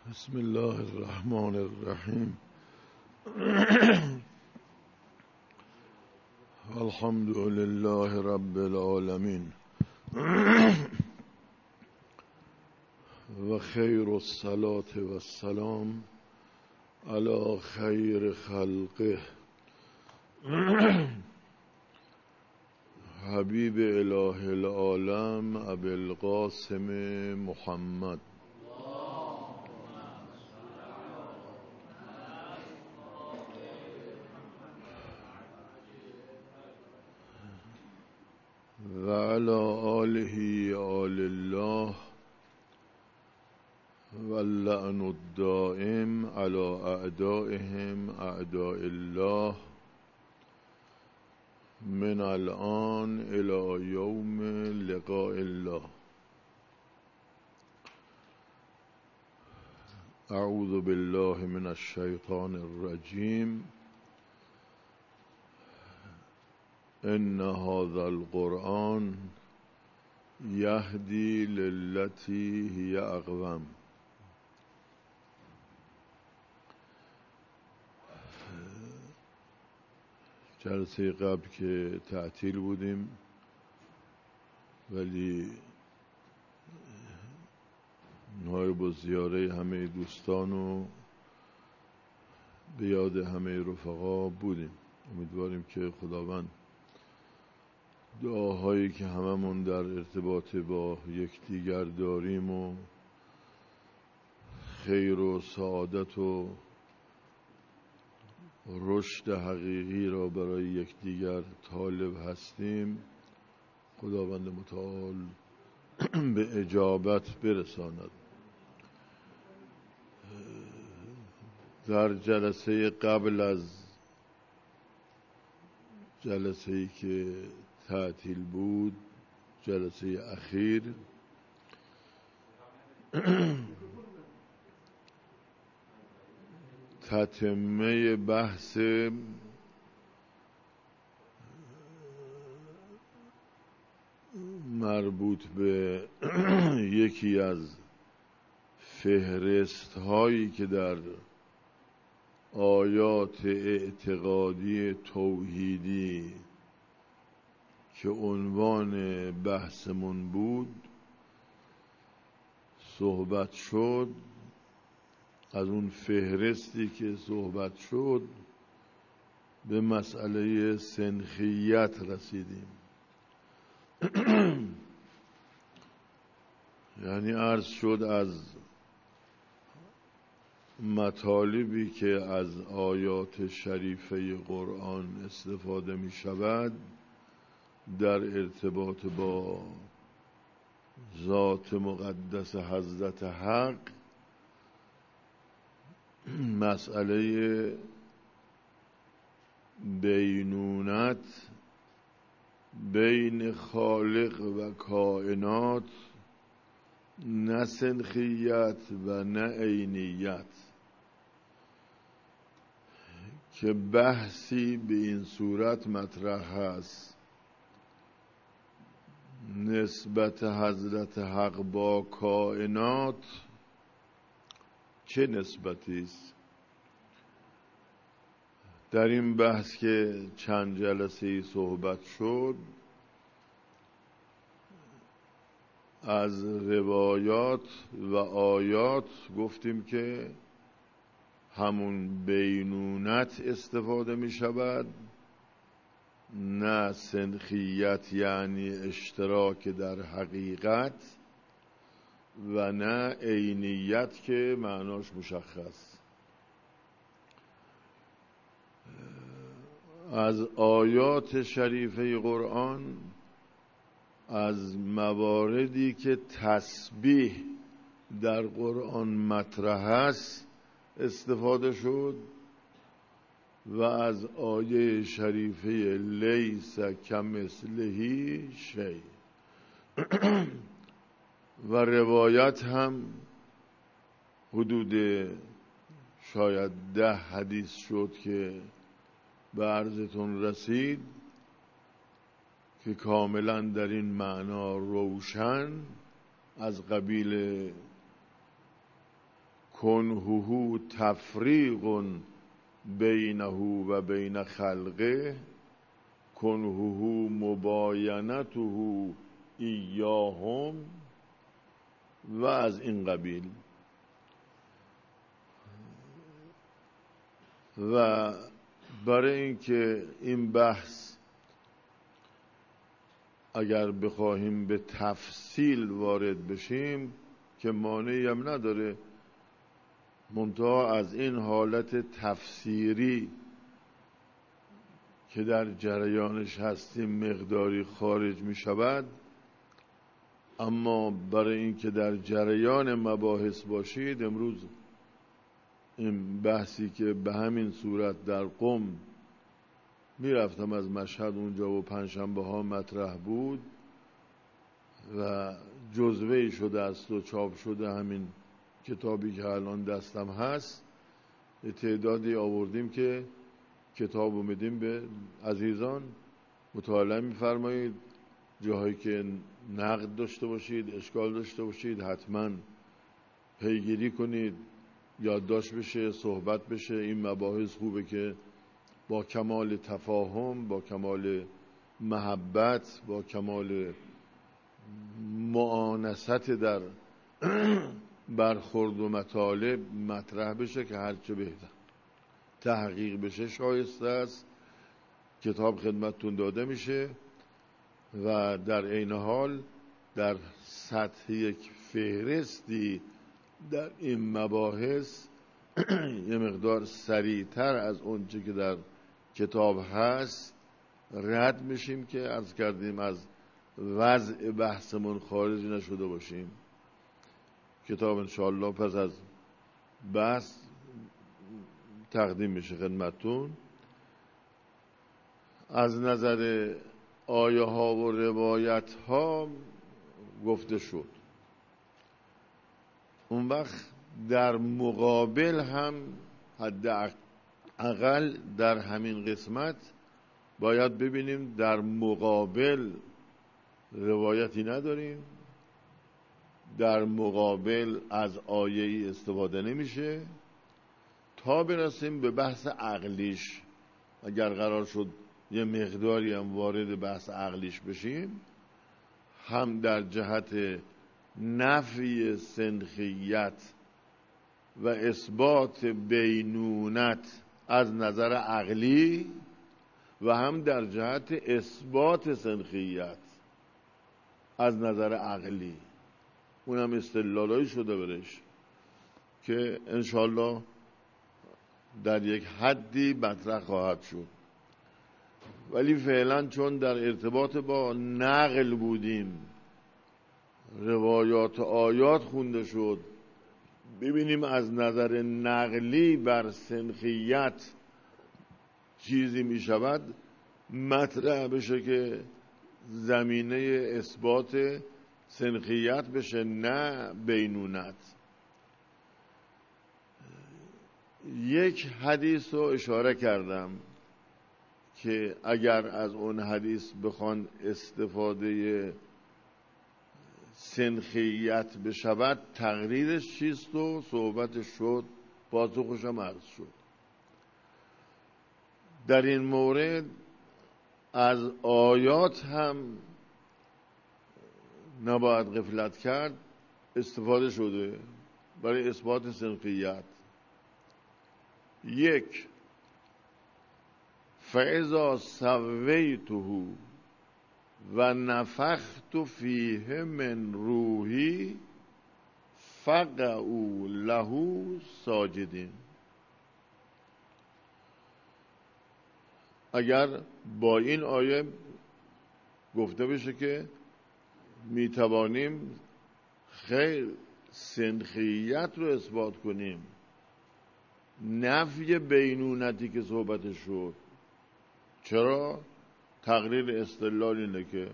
بسم الله الرحمن الرحیم. الحمد لله رب العالمین و خیر الصلاة و السلام علی خیر خلقه حبیب اله العالم ابی القاسم محمد و علی آله آل الله و اللعن الدائم علی اعدائهم اعداء الله من الان الى یوم لقاء الله. اعوذ بالله من الشیطان الرجیم. ان هذا القرآن یهدی للتی هی اقوم. جلسه قبل که تعطیل بودیم ولی نایب و زیاره همه دوستان و به یاد همه رفقا بودیم. امیدواریم که خداوند دعاهایی که هممون در ارتباط با یکدیگر داریم و خیر و سعادت و رشد حقیقی را برای یکدیگر طالب هستیم، خداوند متعال به اجابت برساند. در جلسه قبل از جلسه‌ای که تعطیل بود، جلسه اخیر، تتمه بحث مربوط به یکی از فهرست هایی که در آیات اعتقادی توحیدی که عنوان بحثمون بود صحبت شد. از اون فهرستی که صحبت شد به مسئله سنخیت رسیدیم. یعنی عرض شد از مطالبی که از آیات شریفه قرآن استفاده می شود در ارتباط با ذات مقدس حضرت حق، مسئله بینونت بین خالق و کائنات، نه سنخیت و نه عینیت، که بحثی به این صورت مطرح هست: نسبت حضرت حق با کائنات چه نسبتی است؟ در این بحث که چند جلسه صحبت شد، از روایات و آیات گفتیم که همون بینونت استفاده می شود، نه سنخیت یعنی اشتراک در حقیقت، و نه عینیت که معناش مشخص. از آیات شریفه قرآن، از مواردی که تسبیح در قرآن مطرح است استفاده شد، و از آیه شریفه لیس کمثله شیء و روایت هم حدود شاید 10 حدیث شد که به عرضتون رسید که کاملا در این معنا روشن از قبیل کنهه تفریق بینه و بین خلقه، کنهه مباینته ایاهم و از این قبیل. و برای اینکه این بحث اگر بخواهیم به تفصیل وارد بشیم که مانعی هم نداره، منتها از این حالت تفسیری که در جریانش هستیم مقداری خارج می شود. اما برای اینکه در جریان مباحث باشید، امروز این بحثی که به همین صورت در قم میرفتم از مشهد اونجا و پنجشنبه ها مطرح بود و جزوه‌ای شده است و چاپ شده همین کتابی که الان دستم هست. تعدادی آوردیم که کتاب میدیم به عزیزان، مطالعه میفرمایید، جاهایی که نقد داشته باشید، اشکال داشته باشید، حتما پیگیری کنید، یادداشت بشه، صحبت بشه. این مباحث خوبه که با کمال تفاهم، با کمال محبت، با کمال معانست در برخورد و مطالب مطرح بشه که هرچه بهتر تحقیق بشه شایسته است. کتاب خدمتتون داده میشه و در عین حال در سطح یک فهرستی در این مباحث یه مقدار سریعتر از اونچه که در کتاب هست رد میشیم که عرض کردیم از وضع بحثمون خارج نشده باشیم. کتاب انشاءالله پس از بحث تقدیم میشه خدمتتون. از نظر آیه ها و روایت ها گفته شد. اون وقت در مقابل هم حداقل در همین قسمت باید ببینیم در مقابل روایتی نداریم، در مقابل از آیه‌ای استفاده نمیشه تا برسیم به بحث عقلیش. اگر قرار شد یه مقداری هم وارد بحث عقلیش بشیم، هم در جهت نفی سنخیت و اثبات بینونت از نظر عقلی و هم در جهت اثبات سنخیت از نظر عقلی. اونم استدلالایی شده برش که انشالله در یک حدی مطرح خواهد شد. ولی فعلا چون در ارتباط با نقل بودیم، روایات آیات خونده شد، ببینیم از نظر نقلی بر سنخیت چیزی می شود مطرح بشه که زمینه اثبات سنخیت بشه، نه بینونت. یک حدیث رو اشاره کردم که اگر از اون حدیث بخوان استفاده سنخیت بشود تقریرش چیست و صحبتش شد، پاسخش هم عرض شد. در این مورد از آیات هم نباید غفلت کرد، استفاده شده برای اثبات سنخیت. یک، فاذا سویته و نفخت فیه من روحی فقعوا له ساجدین. اگر با این آیه گفته بشه که میتوانیم خیر سنخیت رو اثبات کنیم، نفی بینونتی که صحبتش شد. چرا؟ تقریر استدلال اینه که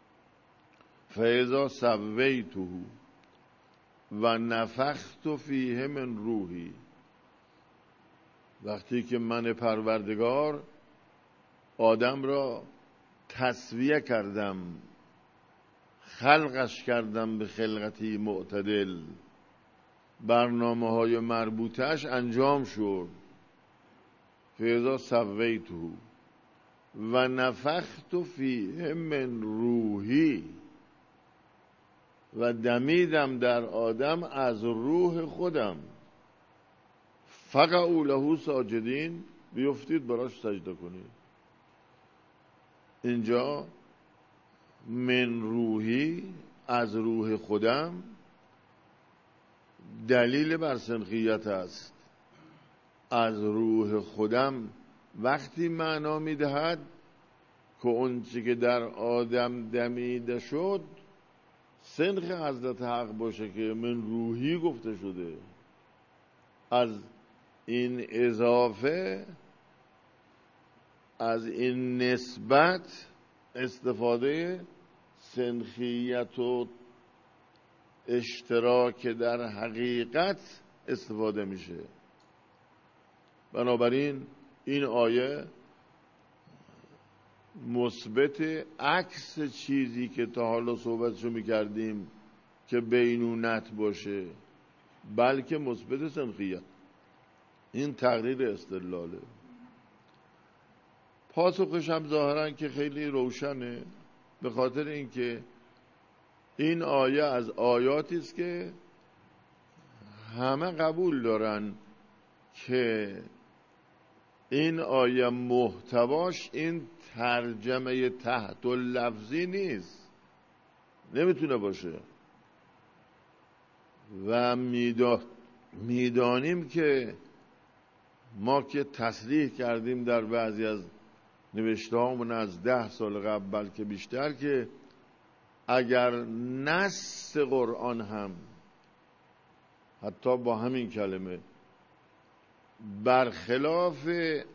فاذا سویته و نفخت فیه من روحی، وقتی که من پروردگار آدم را تسویه کردم، خلقش کردم به خلقتی معتدل، برنامه‌های مربوطه‌اش انجام شد. فاذا سویته و نفخت فیه من روحی و دمیدم در آدم از روح خودم. فقعوا له ساجدین، بیفتید براش سجده کنید. اینجا من روحی، از روح خودم، دلیل بر سنخیت است. از روح خودم وقتی معنا میدهد که اون چی که در آدم دمیده شد سنخ حضرت حق باشه که من روحی گفته شده. از این اضافه، از این نسبت استفاده سنخیت و اشتراک در حقیقت استفاده میشه. بنابراین این آیه مثبت عکس چیزی که تا حالا صحبتشو میکردیم که بینونت باشه، بلکه مثبت سنخیت. این تقریر استدلاله. پاسخش هم ظاهرا که خیلی روشنه، به خاطر اینکه این آیه از آیاتی است که همه قبول دارن که این آیه محتواش این ترجمه تحت اللفظی نیست، نمیتونه باشه. و میدانیم که ما که تصریح کردیم در بعضی از نوشته هامون از 10 سال قبل بلکه بیشتر که اگر نص قرآن هم حتی با همین کلمه برخلاف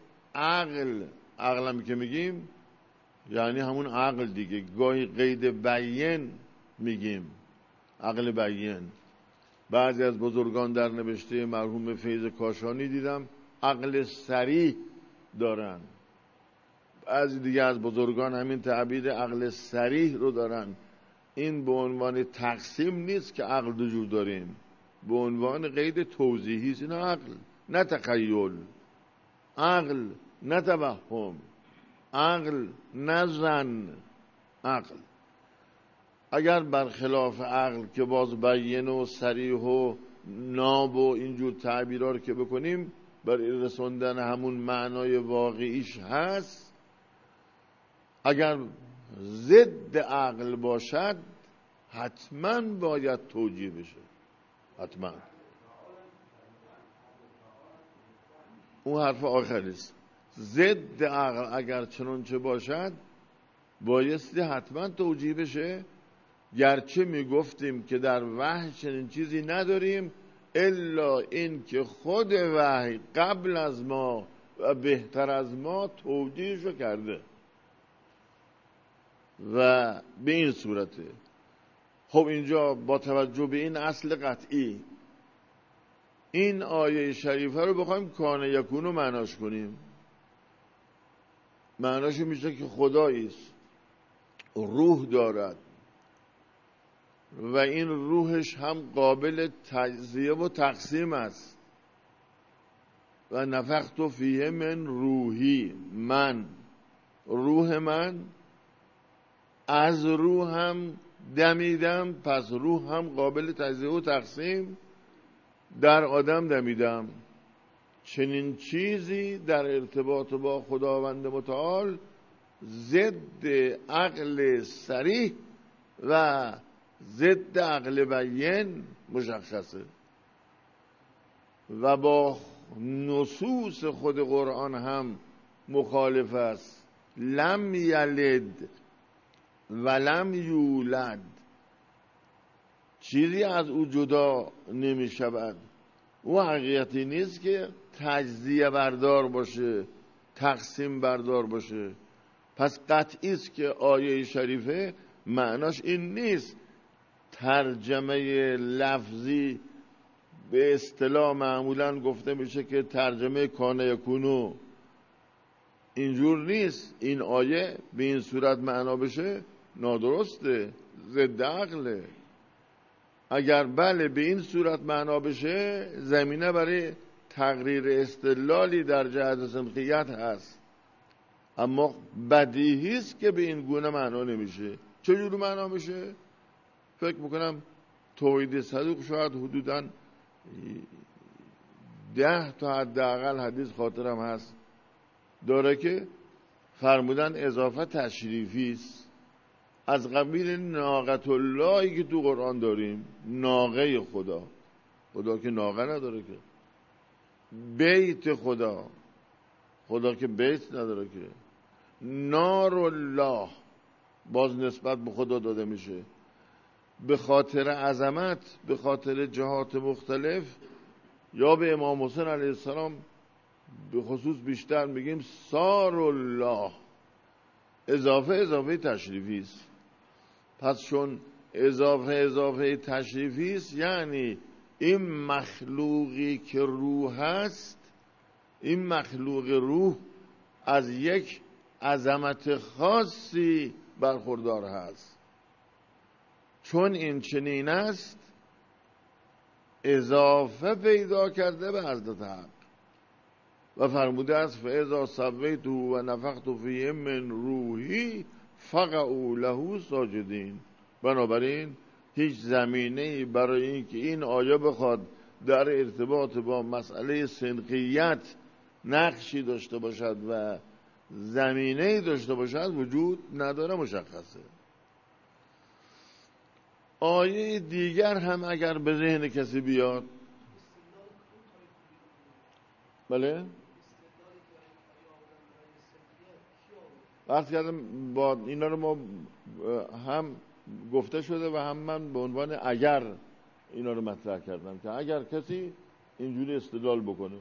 عقلم که میگیم یعنی همون عقل دیگه، گاهی قید بیان میگیم، عقل بیان. بعضی از بزرگان در نوشته مرحوم فیض کاشانی دیدم عقل صریح دارن، بعضی دیگه از بزرگان همین تعبیر عقل صریح رو دارن. این به عنوان تقسیم نیست که عقل دو جور داریم، به عنوان قید توضیحی است. این عقل نه تخیل، عقل نه توهم، عقل نه ظن، عقل. اگر برخلاف عقل که باز بیان و صریح و ناب و اینجور تعبیرها رو که بکنیم برای رسوندن همون معنای واقعیش هست، اگر ضد عقل باشد حتما باید توجیه بشه، حتما. اون حرف آخریست. ضد عقل اگر چنانچه باشد بایستی حتما توجیه بشه، گرچه میگفتیم که در وحی چنین چیزی نداریم الا این که خود وحی قبل از ما و بهتر از ما توجیهشو کرده و به این صورته. خب اینجا با توجه به این اصل قطعی این آیه شریفه رو بخوایم کان یکون رو معناش کنیم، معناش میشه که خداییست، روح دارد و این روحش هم قابل تجزیه و تقسیم است. و نفخت فیه من روحی، من روح من از روحم دمیدم، پس روح هم قابل تجزیه و تقسیم در آدم دمیدم. چنین چیزی در ارتباط با خداوند متعال ضد عقل صریح و ضد عقل بیان مشخصه و با نصوص خود قرآن هم مخالف است. لم یلد ولم یولد، چیزی از او جدا نمی شود. او حقیقتی نیست که تجزیه بردار باشه، تقسیم بردار باشه. پس قطعی است که آیه شریفه معناش این نیست. ترجمه لفظی به اصطلاح معمولا گفته میشه که ترجمه کان یکونو، اینجور نیست. این آیه به این صورت معنا بشه نادرسته، ضد عقله. اگر بله به این صورت معنا بشه، زمینه برای تقریر استدلالی در جهت سنخیت هست. اما بدیهی است که به این گونه معنا نمیشه. چجوری معنا میشه؟ فکر میکنم توحید صدوق شاید حدوداً 10 تا حداقل حدیث خاطرم هست داره که فرمودن اضافه تشریفی است، از قبیل ناقة اللهی که تو قرآن داریم، ناقه خدا. خدا که ناقه نداره که. بیت خدا، خدا که بیت نداره که. نار الله باز نسبت به خدا داده میشه. به خاطر عظمت، به خاطر جهات مختلف، یا به امام حسین علیه السلام به خصوص بیشتر میگیم سار الله. اضافه تشریفی است. پس چون اضافه تشریفی است، یعنی این مخلوقی که روح هست، این مخلوق روح از یک عظمت خاصی برخوردار هست. چون این چنین است، اضافه پیدا کرده به حضرت حق و فرموده است فاذا سویته و نفخت فیه من روحی فقعوا له ساجدین. بنابراین هیچ زمینه‌ای برای اینکه این آیه بخواد در ارتباط با مسئله سنخیت نقشی داشته باشد و زمینه‌ای داشته باشد وجود نداره، مشخصه. آیه دیگر هم اگر به ذهن کسی بیاد، بله، عرض کردم با اینا رو ما هم گفته شده و هم من به عنوان اگر اینا رو مطرح کردم که اگر کسی اینجوری استدلال بکنه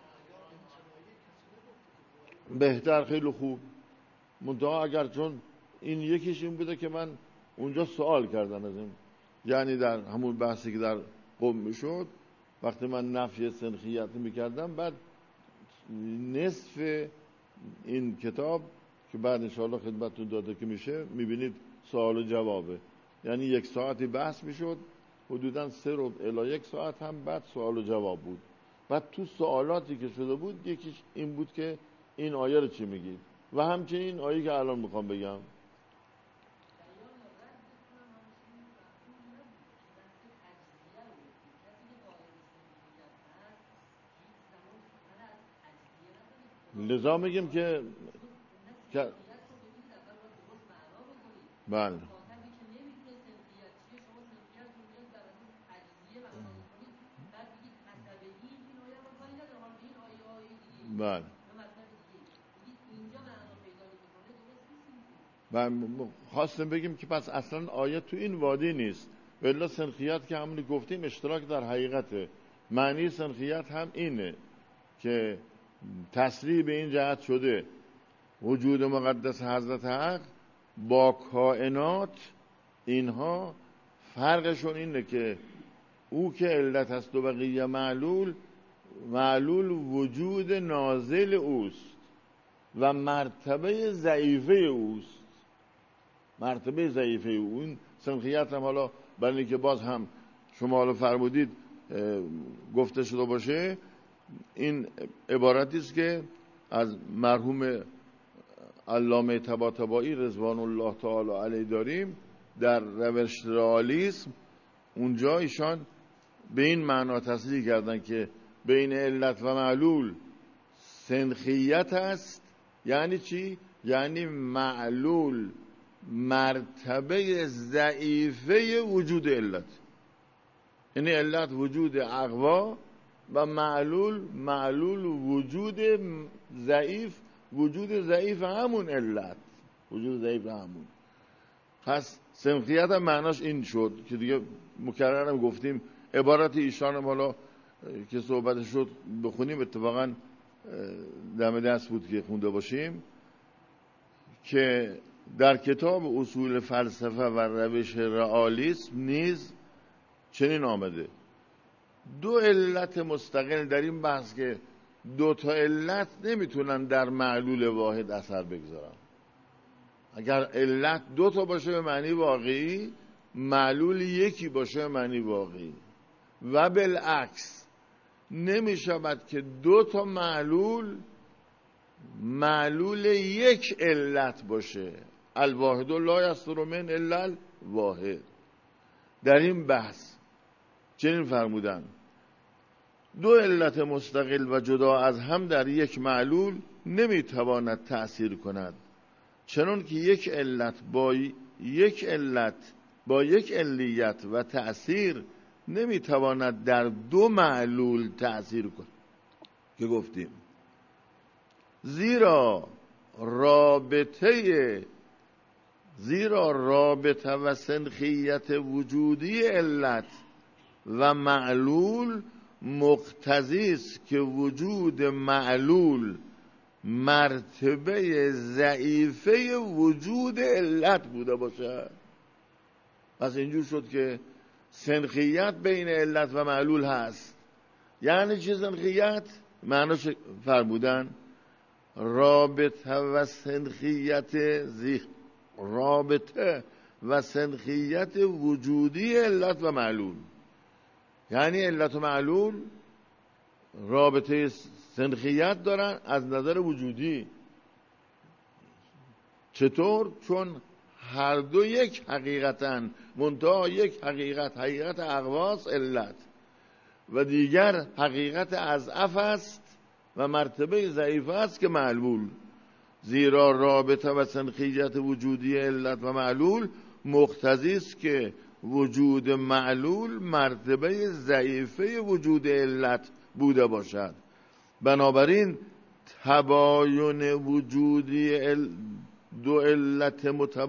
بهتر، خیلی خوب. منتها اگر چون این یکیش این بوده که من اونجا سوال کردم از این، یعنی در همون بحثی که در قم میشد وقتی من نفی سنخیت میکردم، بعد نصف این کتاب که بعد انشاءالله خدمتتون داده که میشه میبینید سوال و جوابه، یعنی 1 ساعتی بحث میشد، حدوداً 3 ربع الی 1 ساعت هم بعد سوال و جواب بود. بعد تو سوالاتی که شده بود یکیش این بود که این آیه رو چی میگید و همچنین این آیه که الان میخوام بگم. لذا میگیم که بله بله من خواستم بگیم که پس اصلا آیه تو این وادی نیست، ولی سنخیت که همونی گفتیم اشتراک در حقیقته. معنی سنخیت هم اینه که تصریح به این جهت شده وجود مقدس حضرت حق با کائنات، اینها فرقشون اینه که او که علت هست و بقیه معلول وجود نازل اوست و مرتبه ضعیفه اوست. مرتبه ضعیفه او. این سنخیت هم حالا برای اینکه باز هم شما حالا فرمودید گفته شده باشه، این عبارتی است که از مرحوم علامه طباطبایی رضوان الله تعالی علیه داریم در روش رئالیسم. اونجا ایشان به این معنا تصریح کردن که بین علت و معلول سنخیت است. یعنی چی؟ یعنی معلول مرتبه ضعیفه وجود علت، یعنی علت وجود اقوا و معلول وجود ضعیف، وجود ضعیف همون علت، وجود ضعیف همون. پس سنخیت هم معناش این شد که دیگه مکررم گفتیم. عبارت ایشان هم حالا که صحبت شد بخونیم، اتفاقا دم دست بود که خونده باشیم، که در کتاب اصول فلسفه و روش رئالیسم نیز چنین آمده: 2 علت مستقل در این بحث که 2 تا علت نمیتونن در معلول واحد اثر بگذارن. اگر علت 2 تا باشه به معنی واقعی، معلول یکی باشه معنی واقعی و بالعکس نمی شود که دو تا معلول یک علت باشه. الواحد لا یصدر من الا الواحد. در این بحث چنین فرمودن دو علت مستقل و جدا از هم در یک معلول نمیتواند تأثیر کند، چنان که یک علت با یک علیت و تأثیر نمیتواند در دو معلول تأثیر کند که گفتیم زیرا رابطه و سنخیت وجودی علت و معلول مقتضی است که وجود معلول مرتبه ضعیفه وجود علت بوده باشد. پس اینجور شد که سنخیت بین علت و معلول هست. یعنی چه سنخیت؟ معناش فرمودن رابطه و سنخیت وجودی علت و معلول. یعنی علت و معلول رابطه سنخیت دارن از نظر وجودی. چطور؟ چون هر دو یک حقیقتن، منتها یک حقیقت اقواس علت و دیگر حقیقت اضعف است و مرتبه ضعیف است که معلول. زیرا رابطه و سنخیت وجودی علت و معلول مقتضی است که وجود معلول مرتبه ضعیفه وجود علت بوده باشد. بنابراین تباین وجودی دو علت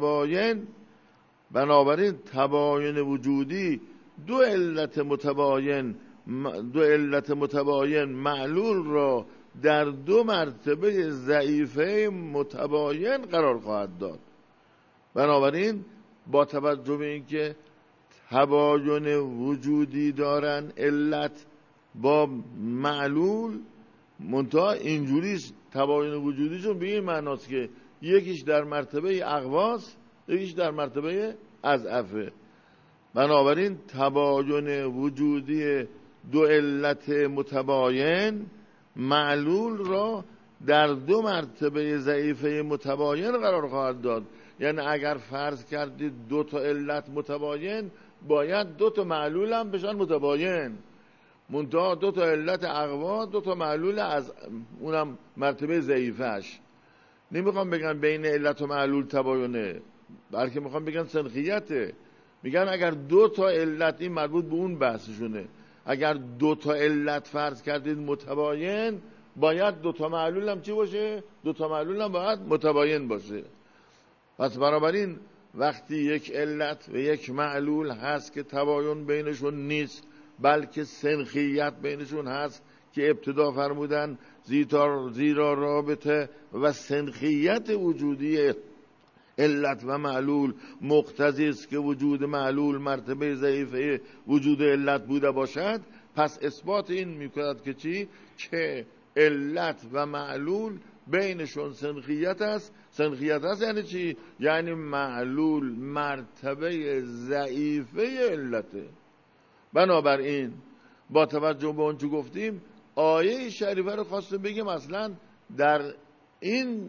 متباین معلول را در دو مرتبه ضعیفه متباین قرار خواهد داد. بنابراین با توجه به اینکه تباین وجودی دارن علت با معلول، منتها اینجوری تباین وجودیشون به این معناست که یکیش در مرتبه اقواس یکیش در مرتبه اضعفه. بنابراین تباین وجودی دو علت متباین معلول را در دو مرتبه ضعیفه متباین قرار خواهد داد. یعنی اگر فرض کردید دو تا علت متباین، باید دو تا معلول هم بشن متباین، منتها دو تا علت اقوا دو تا معلول از اونم مرتبه ضعیفش. نمیخوام بگن بین علت و معلول تباینه، بلکه میخوام بگن سنخیته. میگن اگر دو تا علت، این مربوط به اون بحثشونه، اگر دو تا علت فرض کردید متباین، باید دو تا معلول هم چی باشه؟ دو تا معلول هم باید متباین باشه. پس بنابراین وقتی یک علت و یک معلول هست که تباین بینشون نیست بلکه سنخیت بینشون هست که ابتدا فرمودن زیرا رابطه و سنخیت وجودی علت و معلول مقتضی است که وجود معلول مرتبه ضعیفه وجود علت بوده باشد. پس اثبات این میکند که چی؟ که علت و معلول بینشون سنخیت است. سنخیت است یعنی چی؟ یعنی معلول مرتبه ضعیفه علته. بنابراین با توجه به اون چه گفتیم، آیه شریفه رو خواستم بگیم اصلا در این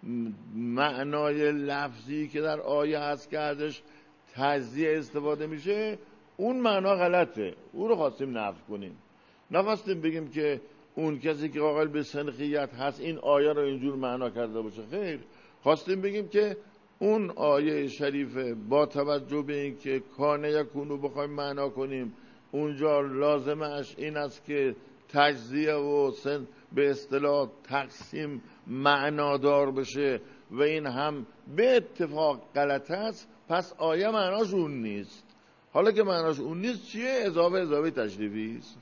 معنای لفظی که در آیه هست که ازش تجزیه استفاده میشه، اون معنا غلطه. او رو خواستیم نفی کنیم، نخواستیم بگیم که اون کسی که قائل به سنخیت هست این آیه رو اینجور معنا کرده باشه. خیر، خواستیم بگیم که اون آیه شریفه با توجه به این که کان یکونو بخوایم معنا کنیم، اونجا لازمش این است که تجزیه و به اصطلاح تقسیم معنادار بشه و این هم به اتفاق غلط است. پس آیه معناش اون نیست. حالا که معناش اون نیست چیه؟ اضافه تشریفی است.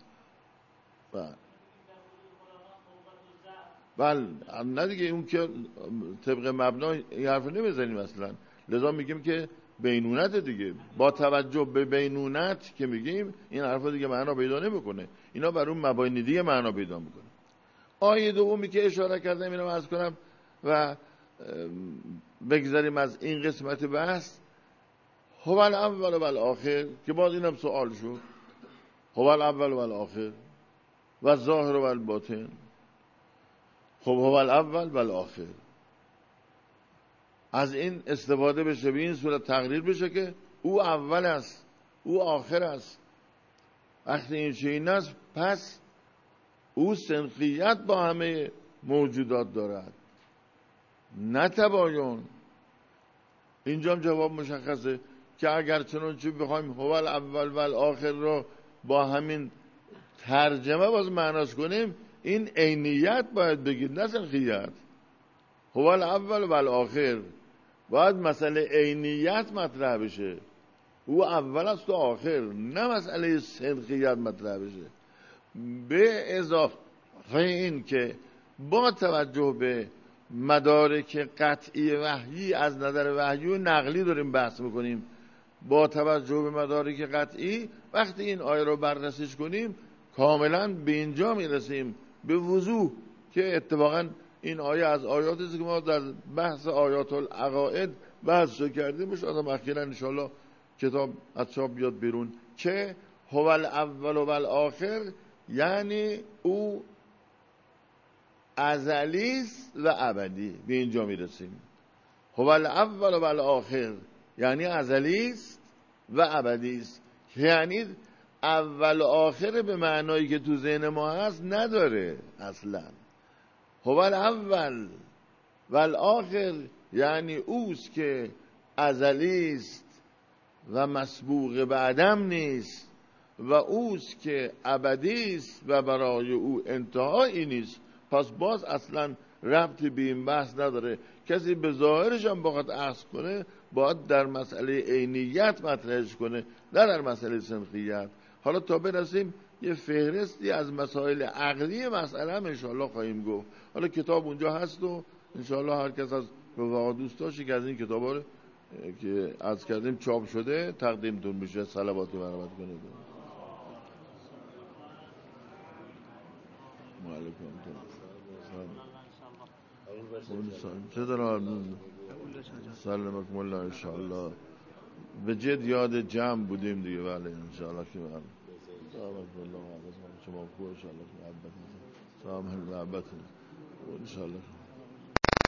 بله نه دیگه، اون که طبق مبنا این حرف نمیزنیم اصلا. لذا میگیم که بینونت دیگه، با توجه به بینونت که میگیم این حرف دیگه معنا پیدا نمیکنه، اینا بر اون مبانی دیگه معنا پیدا میکنه. آیه دومی که اشاره کردم اینو عرض کنم و بگذاریم از این قسمت بحث. هو الاول و الاخر که باز اینم سوال شد، هو الاول و الاخر و الظاهر و الباطن. خب هو الاول و الاخر، از این استفاده بشه، به این صورت تقریر بشه که او اول است، او آخر است. وقتی این چنین است پس او سنخیت با همه موجودات دارد، نه تباین. اینجا هم جواب مشخصه که اگر چنانچه بخوایم هو الاول و الاخر رو با همین ترجمه باز معناش کنیم، این عینیت باید بگید نه سنخیت. هو الاول و الاخر باید مسئله عینیت مطرح بشه، او اول است و آخر، نه مسئله سنخیت مطرح بشه. به اضافه این که با توجه به مدارک قطعی وحیی، از نظر وحیی و نقلی داریم بحث میکنیم، با توجه به مدارک قطعی وقتی این آیه رو بررسیش کنیم کاملا به اینجا میرسیم به وضوح که اتفاقا این آیه از آیاتی است که ما در بحث آیات العقاید بحث کردیم. مش آدم اخیراً انشاءالله کتاب از چاپ بیاد بیرون که هو الاول و الاخر یعنی او ازلی است و ابدی. به اینجا میرسیم هو الاول و الاخر یعنی ازلی است و ابدی است، یعنی اول و آخر به معنایی که تو ذهن ما هست نداره اصلا. هو الاول و الاخر یعنی اوست که ازلی است و مسبوق به عدم نیست و اوست که ابدی است و برای او انتهایی نیست. پس باز اصلا ربطی به این بحث نداره. کسی به ظاهرش هم بخواد اخذ کنه باید در مسئله عینیت مطرحش کنه، نه در مسئله سنخیت. حالا تا برسیم یه فهرستی از مسائل عقلی مسئله هم انشاءالله خواهیم گفت. حالا کتاب اونجا هست و انشاءالله هر کس از رفقا دوستاشی که از این کتابا رو که از کردیم چاپ شده تقدیمتون میشه، صلواتی برامت کنید. چه دارم سلامکم الله انشاءالله. به جد یاد جمع بودیم دیگه. بله انشاءالله که بله سلامکم الله شما خوب انشاءالله که محبت انشاءالله